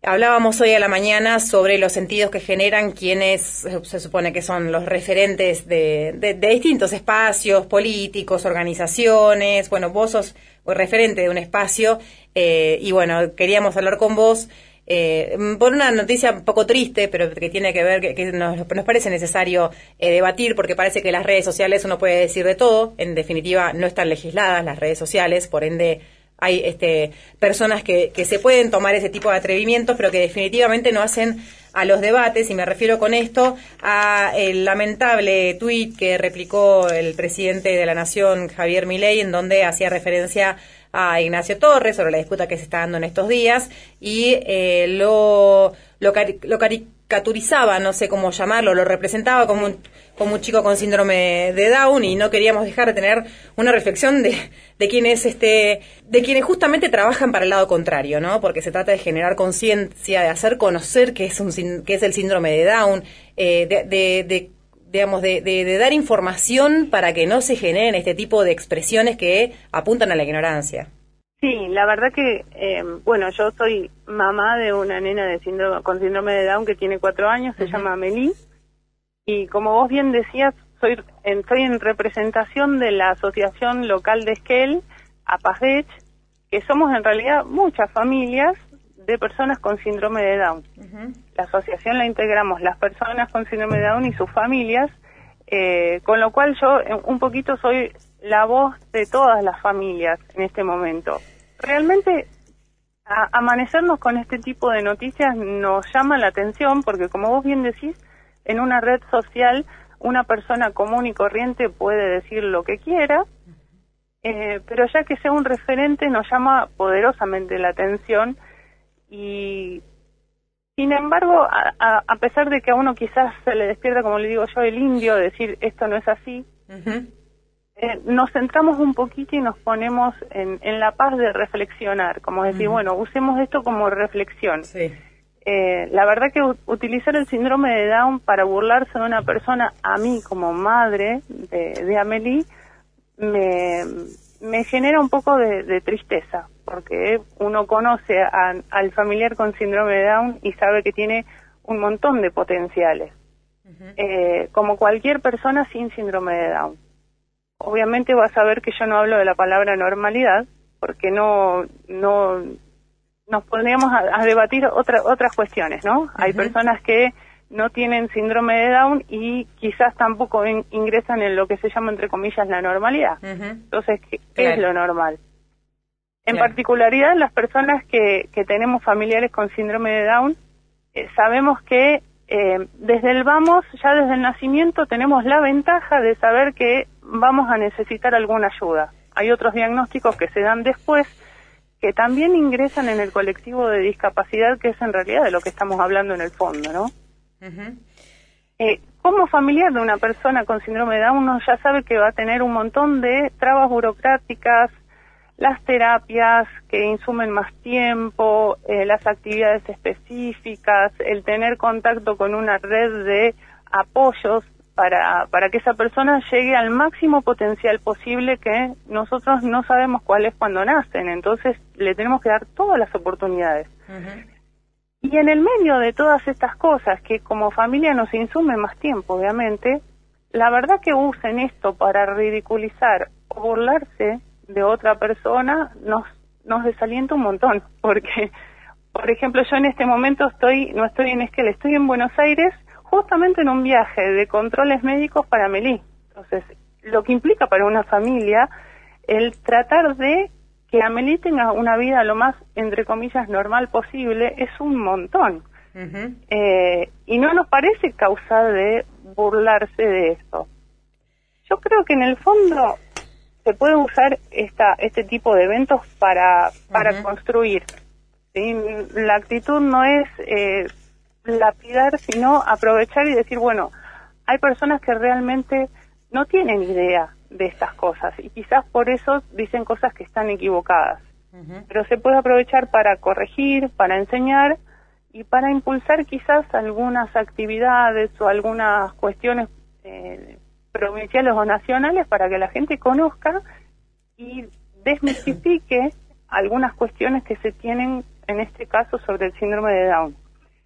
Hablábamos hoy a la mañana sobre los sentidos que generan quienes se supone que son los referentes de distintos espacios políticos, organizaciones. Bueno, vos sos referente de un espacio y bueno, queríamos hablar con vos por una noticia un poco triste, pero que tiene que ver, que nos parece necesario debatir, porque parece que las redes sociales uno puede decir de todo. En definitiva, no están legisladas las redes sociales, por ende hay personas que se pueden tomar ese tipo de atrevimientos, pero que definitivamente no hacen a los debates, y me refiero con esto a el lamentable tuit que replicó el presidente de la Nación, Javier Milei, en donde hacía referencia a Ignacio Torres sobre la disputa que se está dando en estos días, y lo caricaturizaba, no sé cómo llamarlo, lo representaba como un chico con síndrome de Down, y no queríamos dejar de tener una reflexión de quienes justamente trabajan para el lado contrario, ¿no? Porque se trata de generar conciencia, de hacer conocer qué es el síndrome de Down, de dar información para que no se generen este tipo de expresiones que apuntan a la ignorancia. Sí, la verdad que, bueno, yo soy mamá de una nena con síndrome de Down que tiene 4 años, se llama Amelie, y como vos bien decías, soy en representación de la asociación local de Esquel, APASDECH, que somos en realidad muchas familias de personas con síndrome de Down. La asociación la integramos las personas con síndrome de Down y sus familias, con lo cual yo un poquito soy la voz de todas las familias en este momento. Realmente amanecernos con este tipo de noticias nos llama la atención porque, como vos bien decís, en una red social una persona común y corriente puede decir lo que quiera, pero ya que sea un referente nos llama poderosamente la atención. Y sin embargo, a pesar de que a uno quizás se le despierta, como le digo yo, el indio, decir esto no es así, nos centramos un poquito y nos ponemos en la paz de reflexionar, como decir, bueno, usemos esto como reflexión. Sí. La verdad que utilizar el síndrome de Down para burlarse de una persona, a mí como madre de Amelie, me genera un poco de tristeza, porque uno conoce al familiar con síndrome de Down y sabe que tiene un montón de potenciales, como cualquier persona sin síndrome de Down. Obviamente vas a ver que yo no hablo de la palabra normalidad, porque no nos pondríamos a debatir otras cuestiones, ¿no? Hay personas que no tienen síndrome de Down y quizás tampoco ingresan en lo que se llama, entre comillas, la normalidad. Entonces, ¿qué es lo normal? En particularidad, las personas que tenemos familiares con síndrome de Down, sabemos que desde el desde el nacimiento, tenemos la ventaja de saber que vamos a necesitar alguna ayuda. Hay otros diagnósticos que se dan después, que también ingresan en el colectivo de discapacidad, que es en realidad de lo que estamos hablando en el fondo, ¿no? Como familiar de una persona con síndrome de Down, uno ya sabe que va a tener un montón de trabas burocráticas, las terapias que insumen más tiempo, las actividades específicas, el tener contacto con una red de apoyos para que esa persona llegue al máximo potencial posible, que nosotros no sabemos cuál es cuando nacen, entonces le tenemos que dar todas las oportunidades. Y en el medio de todas estas cosas que como familia nos insumen más tiempo, obviamente, la verdad que usen esto para ridiculizar o burlarse de otra persona nos desalienta un montón, porque, por ejemplo, yo en este momento no estoy en Esquel, estoy en Buenos Aires, justamente en un viaje de controles médicos para Amelie. Entonces, lo que implica para una familia el tratar de que Amelie tenga una vida lo más, entre comillas, normal posible, es un montón. Y no nos parece causa de burlarse de eso. Yo creo que en el fondo se puede usar este tipo de eventos para construir, ¿sí? La actitud no es lapidar, sino aprovechar y decir, bueno, hay personas que realmente no tienen idea de estas cosas y quizás por eso dicen cosas que están equivocadas. Pero se puede aprovechar para corregir, para enseñar y para impulsar quizás algunas actividades o algunas cuestiones provinciales o nacionales para que la gente conozca y desmitifique algunas cuestiones que se tienen en este caso sobre el síndrome de Down.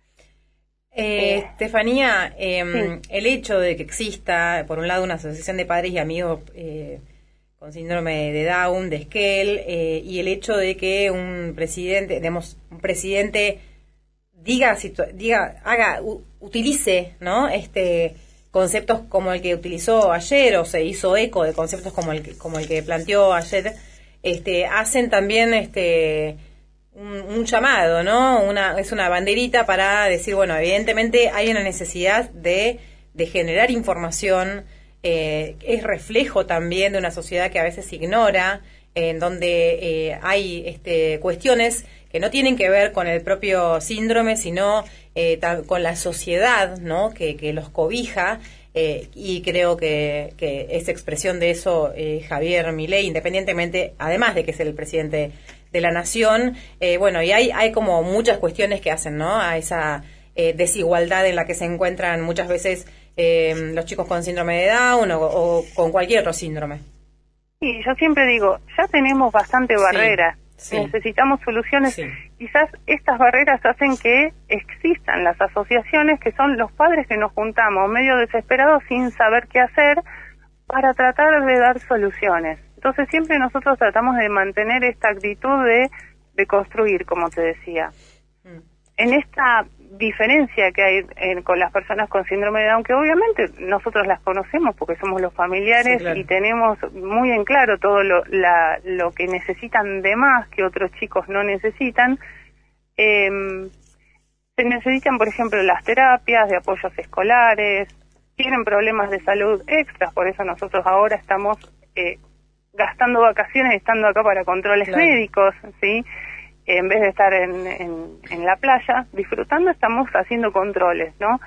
Estefanía, Sí. el hecho de que exista, por un lado, una asociación de padres y amigos con síndrome de Down, de Skell, y el hecho de que un presidente, utilice, ¿no? Conceptos como el que utilizó ayer, o se hizo eco de conceptos como el que planteó ayer, hacen también un llamado, ¿no? Es una banderita para decir, bueno, evidentemente hay una necesidad de generar información, es reflejo también de una sociedad que a veces ignora, en donde hay cuestiones que no tienen que ver con el propio síndrome, sino con la sociedad, ¿no? Que los cobija, y creo que es expresión de eso Javier Milei, independientemente, además de que es el presidente de la nación, bueno, y hay como muchas cuestiones que hacen, ¿no? A esa desigualdad en la que se encuentran muchas veces los chicos con síndrome de Down o con cualquier otro síndrome. Sí, yo siempre digo, ya tenemos bastante barreras, sí. Necesitamos soluciones. Sí. Quizás estas barreras hacen que existan las asociaciones, que son los padres que nos juntamos medio desesperados sin saber qué hacer para tratar de dar soluciones. Entonces siempre nosotros tratamos de mantener esta actitud de construir, como te decía. En esta diferencia que hay con las personas con síndrome de Down, que obviamente nosotros las conocemos porque somos los familiares, sí, claro, y tenemos muy en claro todo lo que necesitan de más que otros chicos no necesitan, se necesitan, por ejemplo, las terapias de apoyos escolares, tienen problemas de salud extras, por eso nosotros ahora estamos gastando vacaciones estando acá para controles, claro, médicos, ¿sí? En vez de estar en la playa disfrutando, estamos haciendo controles, ¿no?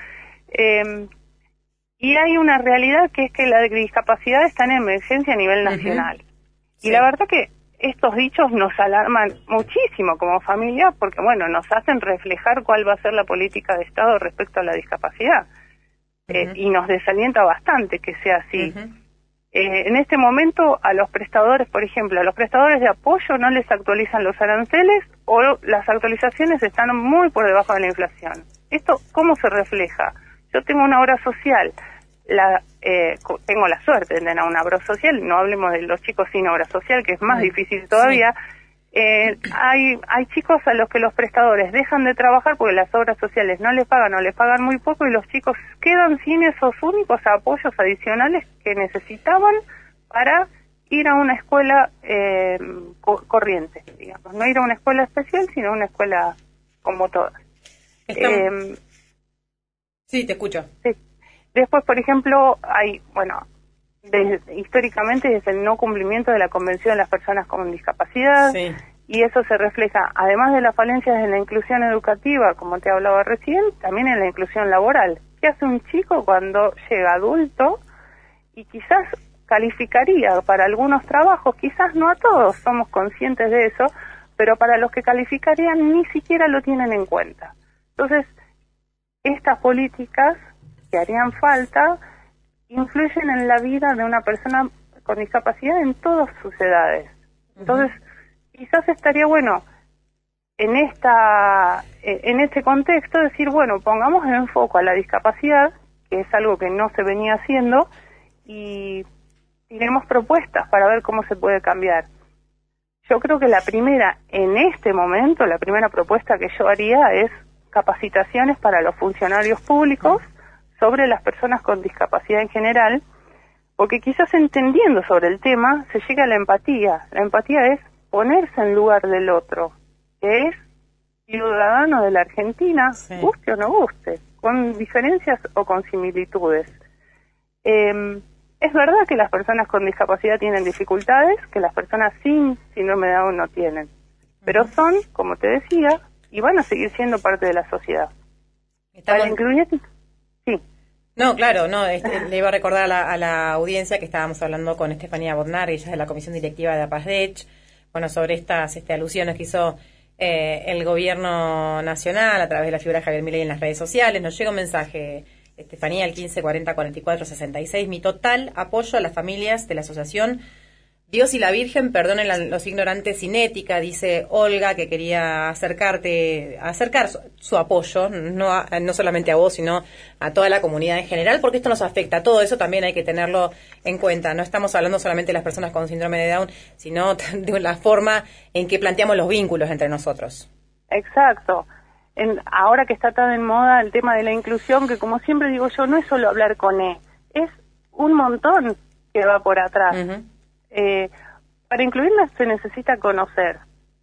Y hay una realidad que es que la discapacidad está en emergencia a nivel nacional. Sí. Y la verdad que estos dichos nos alarman muchísimo como familia porque, bueno, nos hacen reflejar cuál va a ser la política de Estado respecto a la discapacidad. Y nos desalienta bastante que sea así. En este momento a los prestadores, por ejemplo, a los prestadores de apoyo no les actualizan los aranceles o las actualizaciones están muy por debajo de la inflación. ¿Esto cómo se refleja? Yo tengo una obra social, tengo la suerte de tener una obra social, no hablemos de los chicos sin obra social, que es más difícil todavía. Sí. Hay chicos a los que los prestadores dejan de trabajar porque las obras sociales no les pagan o les pagan muy poco y los chicos quedan sin esos únicos apoyos adicionales que necesitaban para ir a una escuela corriente, digamos, no ir a una escuela especial, sino a una escuela como todas. Sí, te escucho. Sí. Después, por ejemplo, históricamente desde el no cumplimiento de la Convención de las Personas con Discapacidad, sí, y eso se refleja, además de las falencias en la inclusión educativa, como te hablaba recién, también en la inclusión laboral. ¿Qué hace un chico cuando llega adulto y quizás calificaría para algunos trabajos, quizás no a todos, somos conscientes de eso, pero para los que calificarían ni siquiera lo tienen en cuenta? Entonces, estas políticas que harían falta influyen en la vida de una persona con discapacidad en todas sus edades. Entonces, quizás estaría bueno en este contexto decir, bueno, pongamos en foco a la discapacidad, que es algo que no se venía haciendo, y tiremos propuestas para ver cómo se puede cambiar. Yo creo que en este momento, la primera propuesta que yo haría es capacitaciones para los funcionarios públicos sobre las personas con discapacidad en general, porque quizás entendiendo sobre el tema se llega a la empatía. La empatía es ponerse en lugar del otro, que es ciudadano de la Argentina, sí, guste o no guste, con diferencias o con similitudes. Es verdad que las personas con discapacidad tienen dificultades que las personas sin síndrome de Down no tienen, pero son, como te decía, y van a seguir siendo parte de la sociedad. Para incluir... Sí. No, claro, no, le iba a recordar a la audiencia que estábamos hablando con Estefanía Bodnar, ella es de la Comisión Directiva de APASDECH, bueno, sobre estas alusiones que hizo el gobierno nacional a través de la figura de Javier Milei en las redes sociales. Nos llega un mensaje, Estefanía, al 15 40 44 66, mi total apoyo a las familias de la Asociación Dios y la Virgen perdonen a los ignorantes sin ética, dice Olga, que quería acercar su apoyo, no solamente a vos, sino a toda la comunidad en general, porque esto nos afecta. Todo eso también hay que tenerlo en cuenta. No estamos hablando solamente de las personas con síndrome de Down, sino de la forma en que planteamos los vínculos entre nosotros. Exacto. Ahora que está tan en moda el tema de la inclusión, que como siempre digo yo, no es solo hablar con es un montón que va por atrás. Uh-huh. Para incluirlas se necesita conocer.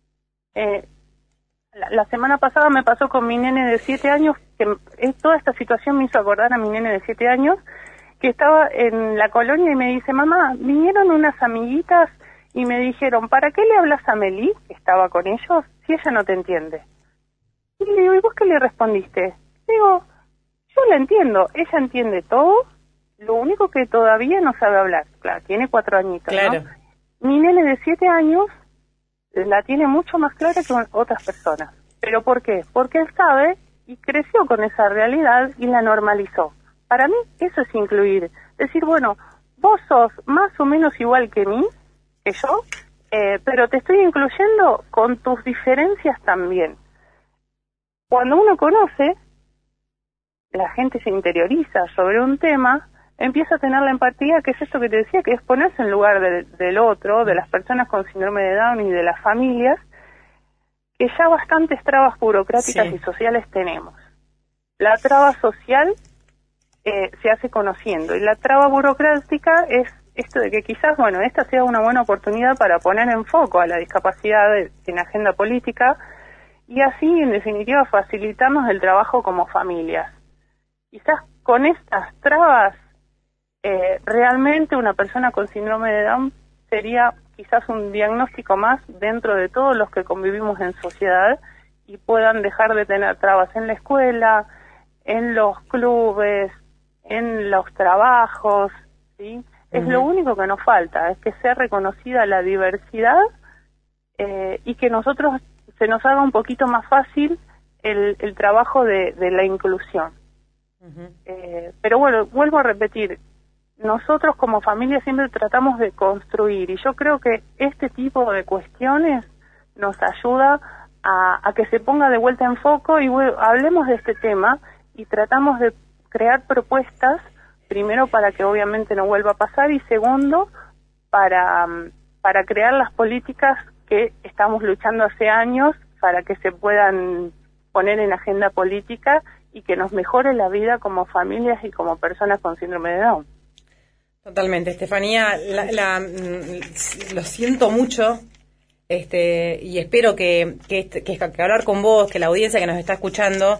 La semana pasada me pasó con mi nene de 7 años, que toda esta situación me hizo acordar a mi nene de 7 años, que estaba en la colonia y me dice, mamá, vinieron unas amiguitas y me dijeron, ¿para qué le hablas a Meli, que estaba con ellos, si ella no te entiende? Y le digo, ¿y vos qué le respondiste? Digo, yo la entiendo, ella entiende todo, lo único que todavía no sabe hablar. Claro, tiene 4 añitos, claro. ¿no? Mi nene de 7 años la tiene mucho más clara que otras personas. ¿Pero por qué? Porque él sabe y creció con esa realidad y la normalizó. Para mí eso es incluir. Decir, bueno, vos sos más o menos igual que yo, pero te estoy incluyendo con tus diferencias también. Cuando uno conoce, la gente se interioriza sobre un tema, empieza a tener la empatía, que es esto que te decía, que es ponerse en lugar del otro, de las personas con síndrome de Down y de las familias, que ya bastantes trabas burocráticas y sociales tenemos. La traba social se hace conociendo, y la traba burocrática es esto de que quizás, bueno, esta sea una buena oportunidad para poner en foco a la discapacidad en agenda política, y así, en definitiva, facilitarnos el trabajo como familias. Quizás con estas trabas, realmente una persona con síndrome de Down sería quizás un diagnóstico más dentro de todos los que convivimos en sociedad y puedan dejar de tener trabas en la escuela, en los clubes, en los trabajos, ¿sí? Es lo único que nos falta, es que sea reconocida la diversidad y que nosotros se nos haga un poquito más fácil el trabajo de la inclusión. Pero bueno, vuelvo a repetir, nosotros como familia siempre tratamos de construir, y yo creo que este tipo de cuestiones nos ayuda a que se ponga de vuelta en foco y hablemos de este tema y tratamos de crear propuestas, primero para que obviamente no vuelva a pasar, y segundo para crear las políticas que estamos luchando hace años para que se puedan poner en agenda política y que nos mejore la vida como familias y como personas con síndrome de Down. Totalmente, Estefanía, lo siento mucho, y espero que hablar con vos, que la audiencia que nos está escuchando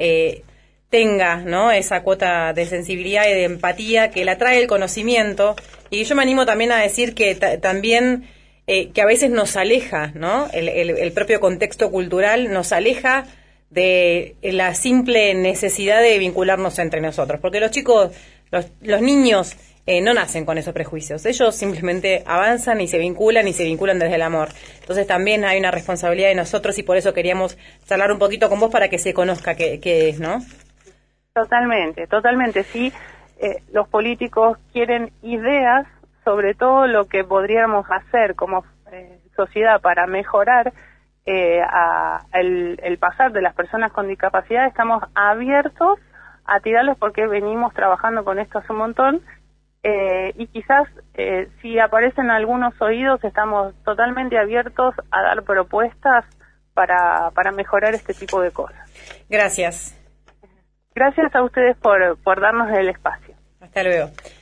tenga, ¿no?, esa cuota de sensibilidad y de empatía que la trae el conocimiento. Y yo me animo también a decir que también que a veces nos aleja, ¿no?, el propio contexto cultural nos aleja de la simple necesidad de vincularnos entre nosotros, porque los chicos, los niños no nacen con esos prejuicios, ellos simplemente avanzan y se vinculan desde el amor. Entonces también hay una responsabilidad de nosotros y por eso queríamos charlar un poquito con vos para que se conozca qué es, ¿no? Totalmente, sí. Los políticos quieren ideas sobre todo lo que podríamos hacer como sociedad para mejorar el pasar de las personas con discapacidad. Estamos abiertos a tirarles porque venimos trabajando con esto hace un montón. Y quizás si aparecen algunos oídos, estamos totalmente abiertos a dar propuestas para mejorar este tipo de cosas. Gracias. Gracias a ustedes por darnos el espacio. Hasta luego.